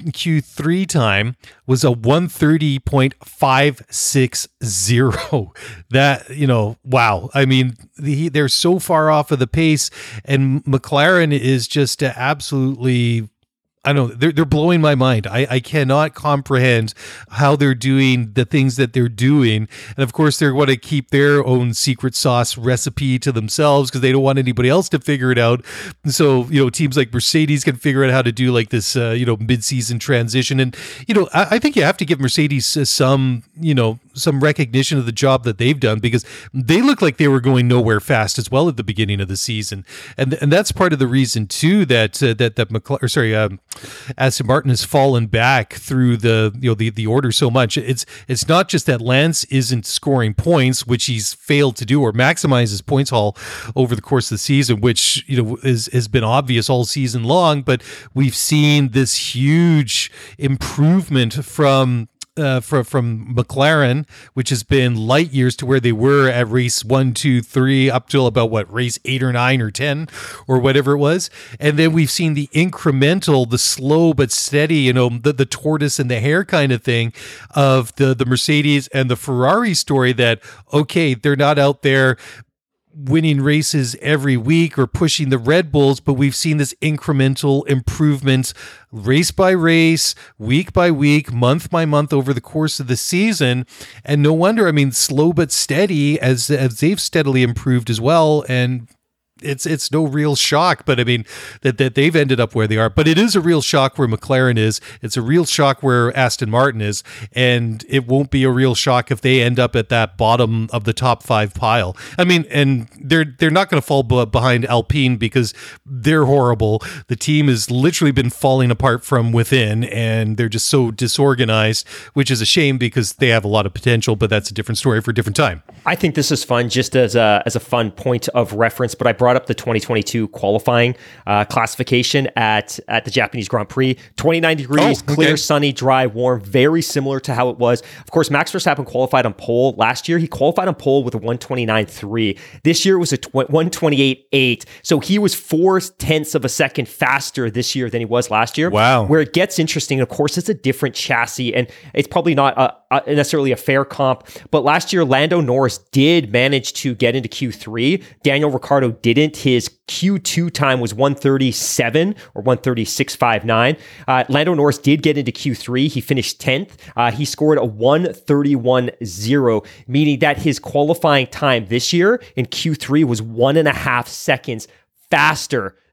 Q three time was a one thirty point five six zero. That, you know, wow. I mean, the, they're so far off of the pace, and McLaren is just uh, absolutely... I don't know, they're, they're blowing my mind. I, I cannot comprehend how they're doing the things that they're doing. And of course, they want to keep their own secret sauce recipe to themselves because they don't want anybody else to figure it out. So, you know, teams like Mercedes can figure out how to do like this, uh, you know, mid-season transition. And, you know, I, I think you have to give Mercedes uh, some, you know, some recognition of the job that they've done because they look like they were going nowhere fast as well at the beginning of the season. And and that's part of the reason, too, that, uh, that, that McLaren, or sorry, um, Aston Martin has fallen back through the you know the, the order so much. It's it's not just that Lance isn't scoring points, which he's failed to do, or maximize his points haul over the course of the season, which you know is has been obvious all season long. But we've seen this huge improvement from. Uh, from from McLaren, which has been light years to where they were at race one, two, three, up till about what race eight or nine or ten or whatever it was, and then we've seen the incremental, the slow but steady, you know, the the tortoise and the hare kind of thing of the the Mercedes and the Ferrari story. That okay, they're not out there winning races every week or pushing the Red Bulls, but we've seen this incremental improvement race by race, week by week, month by month over the course of the season. And no wonder, I mean, slow but steady as as they've steadily improved as well. And it's it's no real shock, but I mean that that they've ended up where they are. But it is a real shock where McLaren is. It's a real shock where Aston Martin is, and it won't be a real shock if they end up at that bottom of the top five pile. I mean, and they're they're not going to fall b- behind Alpine because they're horrible. The team has literally been falling apart from within, and they're just so disorganized, which is a shame because they have a lot of potential. But that's a different story for a different time. I think this is fun, just as a as a fun point of reference. But I brought up the twenty twenty-two qualifying uh, classification at at the Japanese Grand Prix. twenty-nine degrees, oh, okay. Clear, sunny, dry, warm, very similar to how it was. Of course, Max Verstappen qualified on pole last year. He qualified on pole with a one twenty-nine point three. This year it was a one twenty-eight point eight. So he was four tenths of a second faster this year than he was last year. Wow. Where it gets interesting, of course, it's a different chassis, and it's probably not a, a necessarily a fair comp. But last year, Lando Norris did manage to get into Q three. Daniel Ricciardo didn't. His Q two time was one thirty-seven or one thirty-six point five nine. Uh, Lando Norris did get into Q three. He finished tenth. Uh, he scored a one thirty-one point zero, meaning that his qualifying time this year in Q three was one and a half seconds faster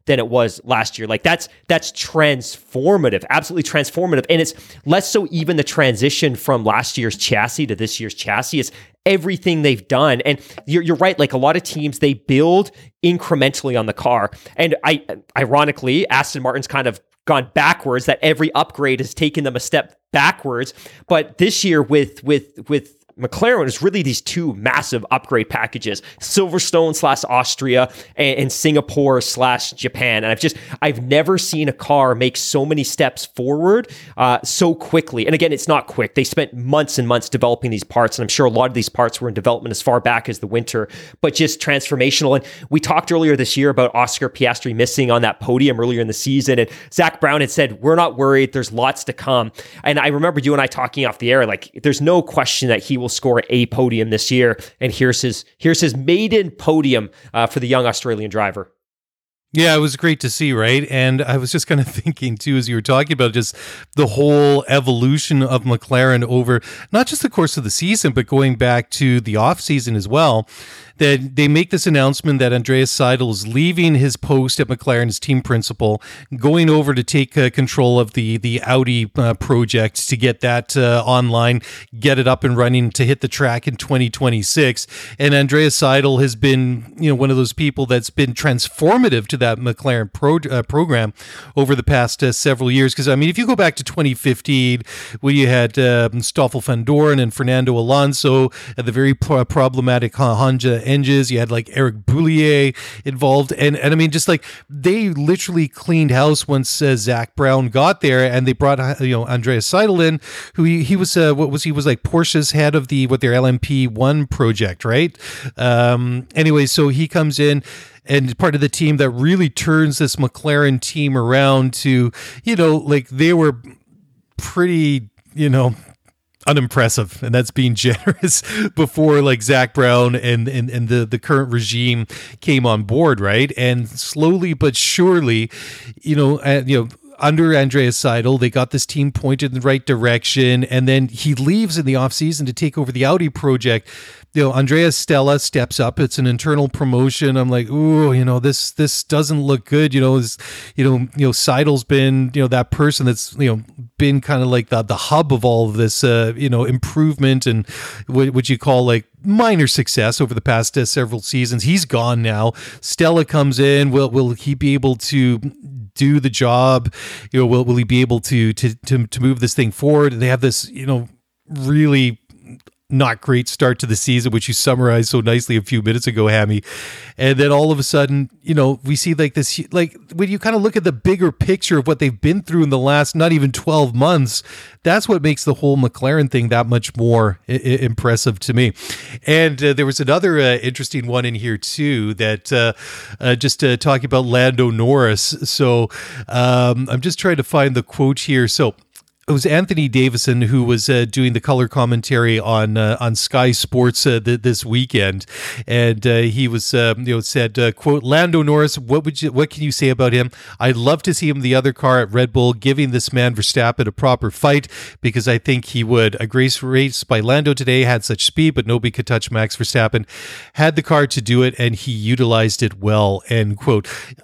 than it was last year. Like that's that's transformative, absolutely transformative. And it's less so even the transition from last year's chassis to this year's chassis. It's everything they've done. And you're, you're right, like a lot of teams, they build incrementally on the car. And I, ironically, Aston Martin's kind of gone backwards, that every upgrade has taken them a step backwards. But this year with with with McLaren is really these two massive upgrade packages, Silverstone slash Austria and, and Singapore slash Japan. And I've just, I've never seen a car make so many steps forward uh, so quickly. And again, it's not quick. They spent months and months developing these parts. And I'm sure a lot of these parts were in development as far back as the winter, but just transformational. And we talked earlier this year about Oscar Piastri missing on that podium earlier in the season. And Zach Brown had said, we're not worried. There's lots to come. And I remember you and I talking off the air, like there's no question that he will score a podium this year, and here's his here's his maiden podium uh, for the young Australian driver. Yeah, it was great to see, right? And I was just kind of thinking too, as you were talking about just the whole evolution of McLaren over not just the course of the season, but going back to the off season as well. That they make this announcement that Andreas Seidl is leaving his post at McLaren as team principal, going over to take uh, control of the the Audi uh, project to get that uh, online, get it up and running to hit the track in twenty twenty-six. And Andreas Seidl has been, you know, one of those people that's been transformative to that McLaren pro, uh, program over the past uh, several years. Because I mean, if you go back to twenty fifteen, when you had uh, Stoffel van Dorn and Fernando Alonso at the very pro- problematic Honda engines, you had like Eric Boulier involved, and and I mean, just like they literally cleaned house once uh, Zach Brown got there, and they brought uh, you know Andreas Seidl in, who he, he was uh, what was he was like Porsche's head of the what their L M P one project, right? Um, anyway, so he comes in and part of the team that really turns this McLaren team around to, you know, like they were pretty, you know, unimpressive, and that's being generous, before like Zach Brown and, and, and the, the current regime came on board, right? And slowly but surely, you know, uh, you know, under Andreas Seidl, they got this team pointed in the right direction, and then he leaves in the offseason to take over the Audi project. You know, Andreas Stella steps up. It's an internal promotion. I'm like, ooh, you know, this this doesn't look good. You know, this, you know, you know, Seidel's been, you know, that person that's, you know, been kind of like the the hub of all of this, uh, you know, improvement and what, what you call like minor success over the past uh, several seasons. He's gone now. Stella comes in. Will will he be able to do the job? You know, will will he be able to to to to move this thing forward? They have this, you know, really not great start to the season, which you summarized so nicely a few minutes ago, Hammy. And then all of a sudden, you know, we see like this, like when you kind of look at the bigger picture of what they've been through in the last, not even twelve months, that's what makes the whole McLaren thing that much more I- impressive to me. And uh, there was another uh, interesting one in here too, that uh, uh, just uh, talking about Lando Norris. So um, I'm just trying to find the quote here. So it was Anthony Davison who was uh, doing the color commentary on uh, on Sky Sports uh, th- this weekend, and uh, he was uh, you know said uh, quote, Lando Norris, what would you what can you say about him? I'd love to see him in the other car at Red Bull, giving this man Verstappen a proper fight, because I think he would. A race race by Lando today had such speed, but nobody could touch Max Verstappen. Had the car to do it, and he utilized it well. End quote.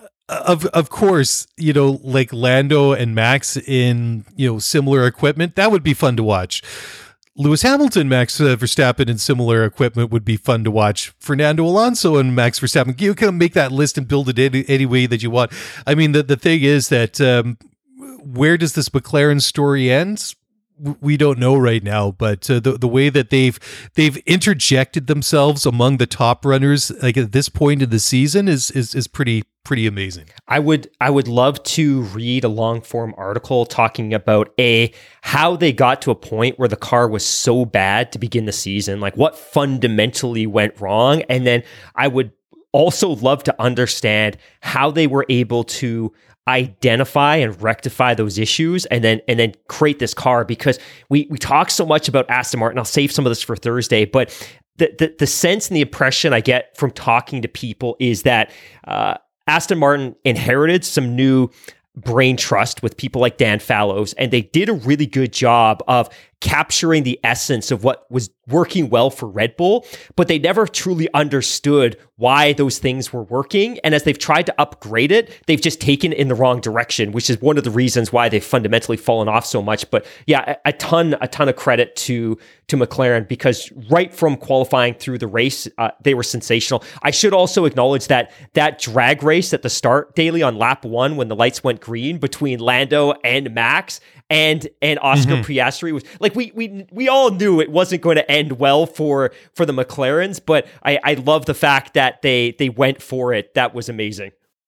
Of of course, you know, like Lando and Max in, you know, similar equipment, that would be fun to watch. Lewis Hamilton, Max uh, Verstappen in similar equipment would be fun to watch. Fernando Alonso and Max Verstappen, you can make that list and build it any, any way that you want. I mean, the, the thing is that um, where does this McLaren story end? We don't know right now, but uh, the the way that they've they've interjected themselves among the top runners, like at this point in the season, is is is pretty pretty amazing. I would I would love to read a long form article talking about a how they got to a point where the car was so bad to begin the season, like what fundamentally went wrong, and then I would also love to understand how they were able to identify and rectify those issues and then and then create this car, because we we talk so much about Aston Martin. I'll save some of this for Thursday, but the the, the sense and the impression I get from talking to people is that uh, Aston Martin inherited some new brain trust with people like Dan Fallows, and they did a really good job of capturing the essence of what was working well for Red Bull, but they never truly understood why those things were working. And as they've tried to upgrade it, they've just taken it in the wrong direction, which is one of the reasons why they've fundamentally fallen off so much. But yeah, a, a ton, a ton of credit to, to McLaren, because right from qualifying through the race, uh, they were sensational. I should also acknowledge that that drag race at the start, Daily, on lap one, when the lights went green between Lando and Max and and Oscar mm-hmm. Piastri, was like, we we we all knew it wasn't going to end well for for the McLarens, but I, I love the fact that they they went for it. That was amazing.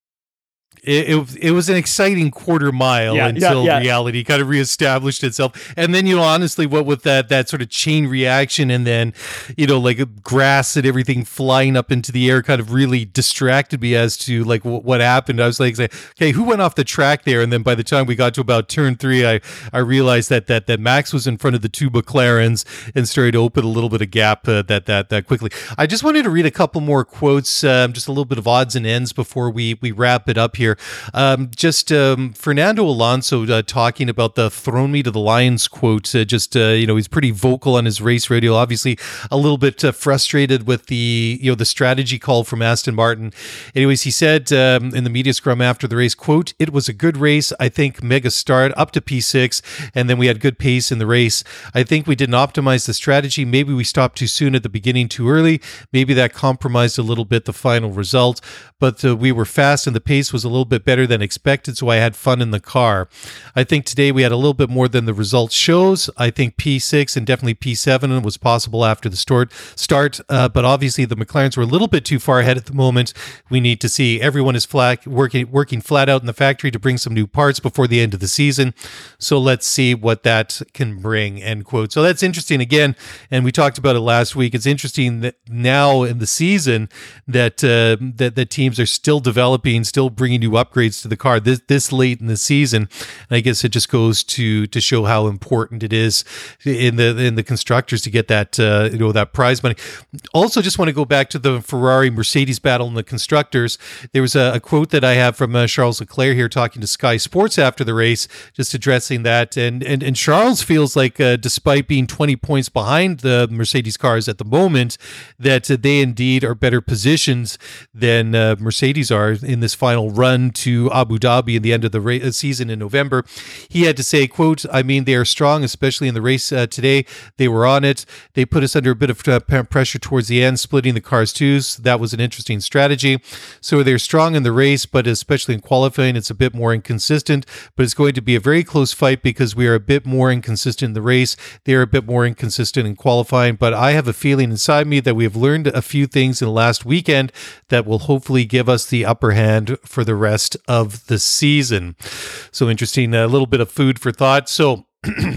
It, it, it was an exciting quarter mile yeah, until yeah, yeah. reality kind of reestablished itself. And then, you know, honestly, what with that that sort of chain reaction and then, you know, like grass and everything flying up into the air kind of really distracted me as to like w- what happened. I was like, okay, who went off the track there? And then by the time we got to about turn three, I, I realized that that that Max was in front of the two McLarens and started to open a little bit of gap uh, that that that quickly. I just wanted to read a couple more quotes, um, just a little bit of odds and ends before we we wrap it up here. Um, just um, Fernando Alonso uh, talking about the "thrown me to the lions" quote. Uh, just uh, you know, he's pretty vocal on his race radio. Obviously, a little bit uh, frustrated with the you know the strategy call from Aston Martin. Anyways, he said um, in the media scrum after the race, "quote It was a good race. I think mega start up to P six, and then we had good pace in the race. I think we didn't optimize the strategy. Maybe we stopped too soon at the beginning, too early. Maybe that compromised a little bit the final result. But uh, we were fast, and the pace was a little bit better than expected, so I had fun in the car. I think today we had a little bit more than the result shows. I think P six and definitely P seven was possible after the start, start uh, but obviously the McLarens were a little bit too far ahead at the moment. We need to see. Everyone is flat, working, working flat out in the factory to bring some new parts before the end of the season, so let's see what that can bring," end quote. So that's interesting again, and we talked about it last week. It's interesting that now in the season that uh, that, that teams are still developing, still bringing new upgrades to the car this this late in the season. And I guess it just goes to to show how important it is in the in the constructors to get that uh, you know that prize money. Also, just want to go back to the Ferrari Mercedes battle in the constructors. There was a, a quote that I have from uh, Charles Leclerc here talking to Sky Sports after the race, just addressing that. And and and Charles feels like uh, despite being twenty points behind the Mercedes cars at the moment, that uh, they indeed are better positioned than uh, Mercedes are in this final run to Abu Dhabi in the end of the ra- season in November. He had to say, quote, "I mean, they are strong, especially in the race uh, today. They were on it. They put us under a bit of uh, pressure towards the end, splitting the cars too. So that was an interesting strategy. So they're strong in the race, but especially in qualifying, it's a bit more inconsistent. But it's going to be a very close fight because we are a bit more inconsistent in the race. They are a bit more inconsistent in qualifying. But I have a feeling inside me that we have learned a few things in the last weekend that will hopefully give us the upper hand for the rest of the season." So interesting, a little bit of food for thought. So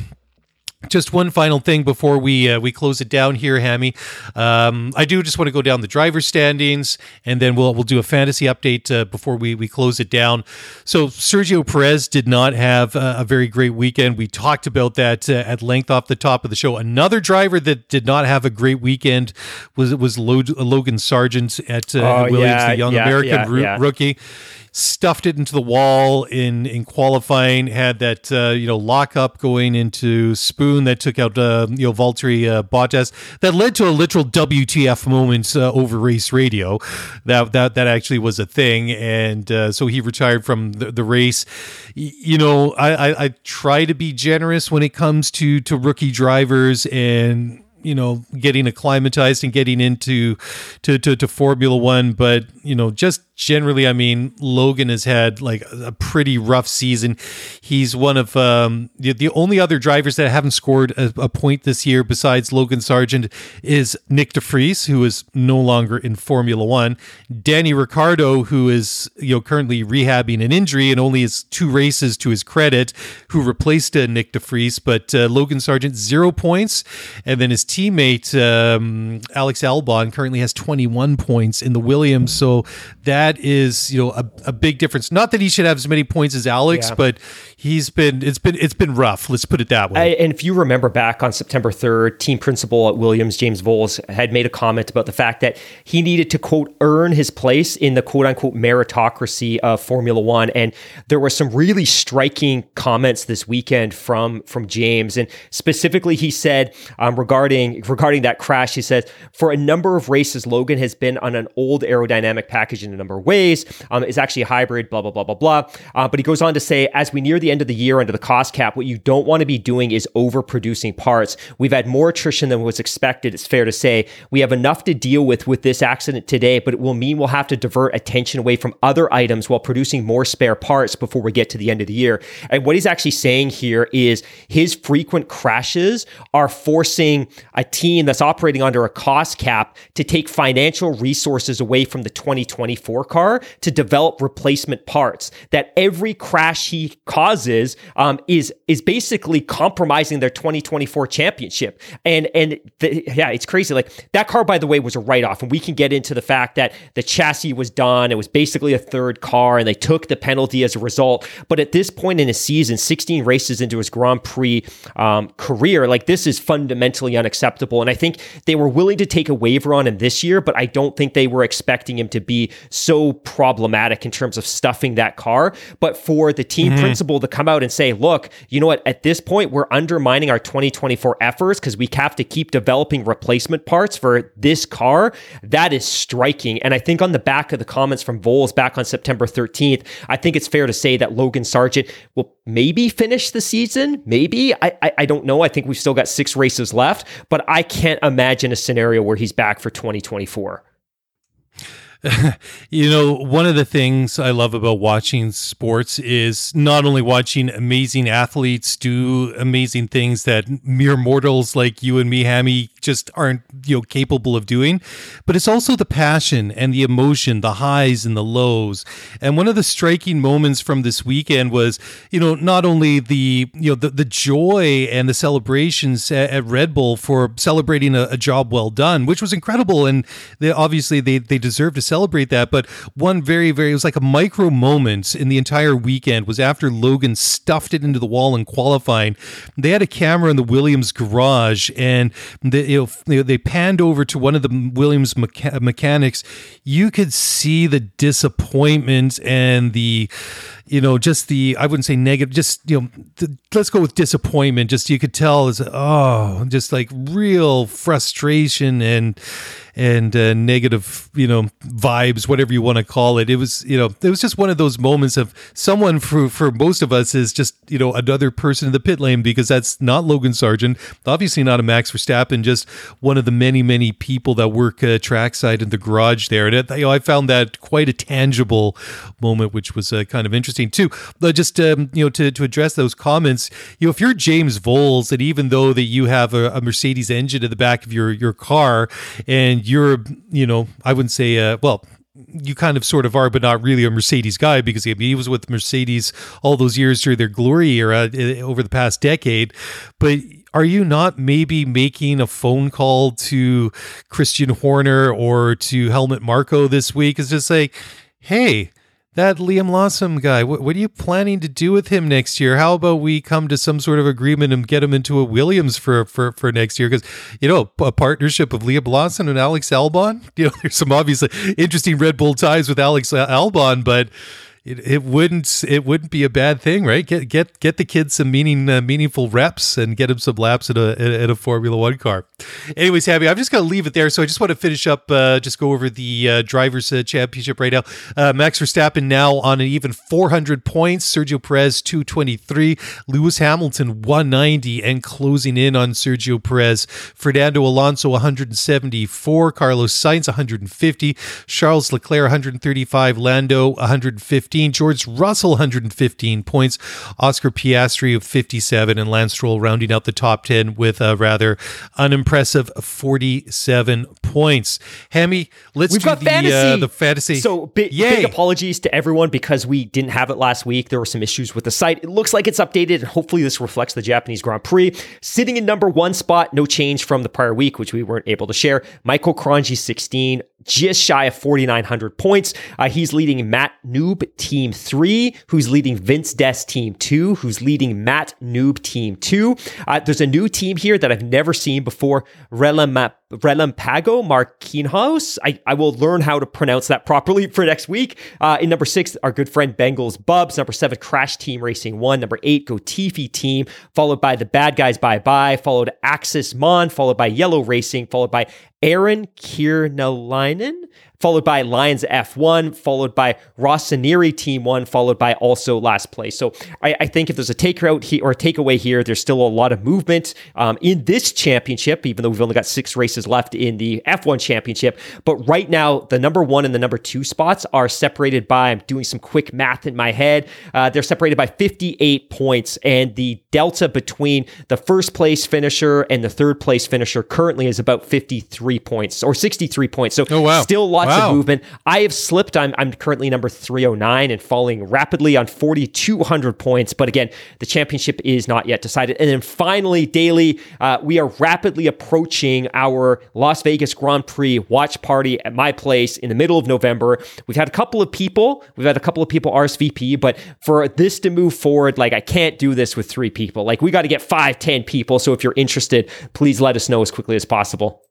just one final thing before we uh, we close it down here, Hammy. Um, I do just want to go down the driver standings, and then we'll we'll do a fantasy update uh, before we, we close it down. So Sergio Perez did not have a, a very great weekend. We talked about that uh, at length off the top of the show. Another driver that did not have a great weekend was was Logan Sargent at uh, oh, Williams, yeah, the young yeah, American yeah, ro- yeah. rookie. Stuffed it into the wall in, in qualifying, had that uh, you know lockup going into Spoon that took out uh, you know Valtteri uh, Bottas, that led to a literal W T F moment uh, over race radio. That that that actually was a thing, and uh, so he retired from the, the race. Y- you know, I, I I try to be generous when it comes to to rookie drivers and, you know, getting acclimatized and getting into to, to, to Formula One. But, you know, just generally, I mean, Logan has had like a pretty rough season. He's one of um, the, the only other drivers that haven't scored a, a point this year besides Logan Sargent is Nick de Vries, who is no longer in Formula One. Danny Ricciardo, who is, you know, currently rehabbing an injury and only has two races to his credit, who replaced uh, Nick de Vries. But uh, Logan Sargent, zero points. And then his teammate, um, Alex Albon, currently has twenty-one points in the Williams. So that that is, you know, a, a big difference. Not that he should have as many points as Alex, yeah. but he's been it's been it's been rough. Let's put it that way. I, and if you remember back on September third, team principal at Williams, James Voles, had made a comment about the fact that he needed to, quote, earn his place in the quote unquote meritocracy of Formula One. And there were some really striking comments this weekend from from James, and specifically he said um, regarding regarding that crash, he said, for a number of races, Logan has been on an old aerodynamic package in a number of ways. Um, it's actually a hybrid, blah, blah, blah, blah, blah. Uh, but he goes on to say, as we near the end of the year under the cost cap, what you don't want to be doing is overproducing parts. We've had more attrition than was expected, it's fair to say. We have enough to deal with with this accident today, but it will mean we'll have to divert attention away from other items while producing more spare parts before we get to the end of the year. And what he's actually saying here is his frequent crashes are forcing a team that's operating under a cost cap to take financial resources away from the twenty twenty-four car to develop replacement parts. That every crash he causes um, is is basically compromising their twenty twenty-four championship. And and the, yeah, it's crazy. Like that car, by the way, was a write-off, and we can get into the fact that the chassis was done. It was basically a third car, and they took the penalty as a result. But at this point in his season, sixteen races into his Grand Prix um, career, like this is fundamentally unacceptable. And I think they were willing to take a waiver on him this year, but I don't think they were expecting him to be so problematic in terms of stuffing that car. But for the team mm-hmm. principal to come out and say, look, you know what, at this point, we're undermining our twenty twenty-four efforts because we have to keep developing replacement parts for this car, that is striking. And I think on the back of the comments from Voles back on September thirteenth, I think it's fair to say that Logan Sargeant will maybe finish the season. Maybe. I, I, I don't know. I think we've still got six races left, but I can't imagine a scenario where he's back for twenty twenty-four. You know, one of the things I love about watching sports is not only watching amazing athletes do amazing things that mere mortals like you and me, Hammy, just aren't, you know, capable of doing, but it's also the passion and the emotion, the highs and the lows. And one of the striking moments from this weekend was, you know, not only the, you know, the, the joy and the celebrations at, at Red Bull for celebrating a, a job well done, which was incredible. And they obviously they, they deserve to celebrate that. But one very, very, it was like a micro moment in the entire weekend was after Logan stuffed it into the wall in qualifying. They had a camera in the Williams garage, and the, you know, they panned over to one of the Williams mecha- mechanics. You could see the disappointment and the, you know, just the, I wouldn't say negative, just, you know, the, let's go with disappointment. Just, you could tell is, oh, just like real frustration and, and uh, negative, you know, vibes, whatever you want to call it. It was, you know, it was just one of those moments of someone for, for most of us is just, you know, another person in the pit lane, because that's not Logan Sargeant, obviously not a Max Verstappen, just one of the many, many people that work uh, trackside in the garage there. And it, you know, I found that quite a tangible moment, which was uh, kind of interesting too. But just, um, you know, to, to address those comments, you know, if you're James Voles, and even though that you have a, a Mercedes engine in the back of your, your car, and you're, you know, I wouldn't say, uh, well, you kind of sort of are, but not really a Mercedes guy, because I mean, he was with Mercedes all those years through their glory era uh, over the past decade. But are you not maybe making a phone call to Christian Horner or to Helmut Marko this week? It's just like, hey, that Liam Lawson guy, what, what are you planning to do with him next year? How about we come to some sort of agreement and get him into a Williams for for, for next year? Because, you know, a partnership of Liam Lawson and Alex Albon, you know, there's some obviously interesting Red Bull ties with Alex Albon, but It, it wouldn't it wouldn't be a bad thing, right? Get get get the kid some meaning uh, meaningful reps and get him some laps in a in a Formula One car. Anyways, Abby, I'm just going to leave it there. So I just want to finish up, uh, just go over the uh, drivers' uh, championship right now. Uh, Max Verstappen now on an even four hundred points. Sergio Perez two twenty-three. Lewis Hamilton one ninety and closing in on Sergio Perez. Fernando Alonso one seventy-four. Carlos Sainz one fifty. Charles Leclerc one thirty-five. Lando one fifteen. George Russell one fifteen points. Oscar Piastri of fifty-seven, and Lance Stroll rounding out the top ten with a rather unimpressive forty-seven points. Hammy, let's We've do got the, fantasy. Uh, the fantasy. So big, big apologies to everyone because we didn't have it last week. There were some issues with the site. It looks like it's updated, and hopefully this reflects the Japanese Grand Prix. Sitting in number one spot, no change from the prior week, which we weren't able to share. Michael Kranji sixteen, just shy of forty-nine hundred points. Uh, he's leading Matt Noob Team three, who's leading Vince Des Team two, who's leading Matt Noob Team two. Uh, there's a new team here that I've never seen before, Relam- Relampago Marquinhos. I, I will learn how to pronounce that properly for next week. Uh, in number six, our good friend Bengals Bubs. Number seven, Crash Team Racing one. Number eight, Gotifi Team, followed by the Bad Guys Bye Bye, followed Axis Mon, followed by Yellow Racing, followed by Aaron Kiernalainen, followed by Lions F one, followed by Rossinieri Team one, followed by also last place. So I, I think if there's a takeout here or a takeaway here, there's still a lot of movement um, in this championship, even though we've only got six races left in the F one championship. But right now, the number one and the number two spots are separated by, I'm doing some quick math in my head, uh, they're separated by fifty-eight points, and the delta between the first place finisher and the third place finisher currently is about fifty-three points or sixty-three points. So oh, wow. still lots wow. of movement. I have slipped. I'm, I'm currently number three oh nine and falling rapidly on forty-two hundred points. But again, the championship is not yet decided. And then finally, Daily, uh, we are rapidly approaching our Las Vegas Grand Prix watch party at my place in the middle of November. We've had a couple of people. We've had a couple of people R S V P, but for this to move forward, like I can't do this with three people. Like we got to get five, ten people. So if you're interested, please let us know as quickly as possible.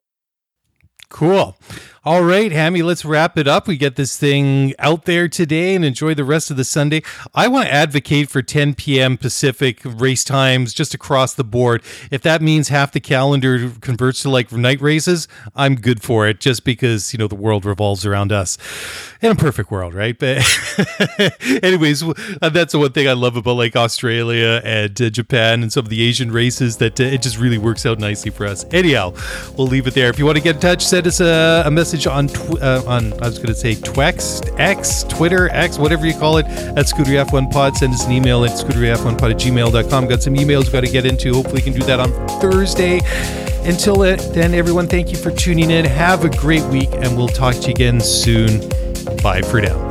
Cool. All right, Hammy, let's wrap it up. We get this thing out there today and enjoy the rest of the Sunday. I want to advocate for ten p.m. Pacific race times just across the board. If that means half the calendar converts to like night races, I'm good for it just because, you know, the world revolves around us. In a perfect world, right? But anyways, that's the one thing I love about like Australia and uh, Japan and some of the Asian races, that uh, it just really works out nicely for us. Anyhow, we'll leave it there. If you want to get in touch, send us a, a message on tw- uh, on I was going to say Twex, X, Twitter, X, whatever you call it, at Scuderia F one Pod. Send us an email at scuderia f one pod at gmail dot com. Got some emails we've got to get into. Hopefully we can do that on Thursday. Until then, everyone, thank you for tuning in. Have a great week, and we'll talk to you again soon. Bye for now.